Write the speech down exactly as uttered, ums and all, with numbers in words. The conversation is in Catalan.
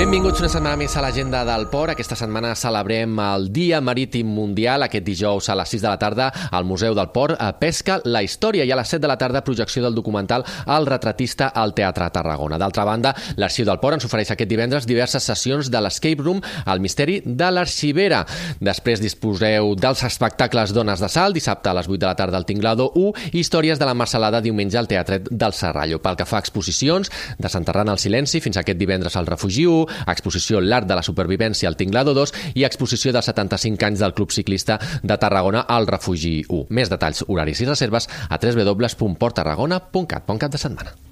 Benvinguts una setmana més a l'agenda del port. Aquesta setmana celebrem el Dia Marítim Mundial. Aquest dijous a les sis de la tarda al Museu del Port Pesca la Història i a les set de la tarda projecció del documental El retratista al Teatre Tarragona. D'altra banda, l'Arxiu del Port ens ofereix aquest divendres diverses sessions de l'Escape Room al misteri de l'Arxivera. Després disposeu dels espectacles Dones de Salt, dissabte a les vuit de la tarda al Tinglado u, i Històries de la Marcelada diumenge al Teatret del Serrallo. Pel que fa a exposicions, Desenterrant el silenci fins aquest divendres al Refugi u, exposició L'art de la supervivència al Tinglado dos i exposició dels setanta-cinc anys del Club Ciclista de Tarragona al Refugi u. Més detalls, horaris i reserves a w w w punt port tarragona punt cat. Bon cap de setmana.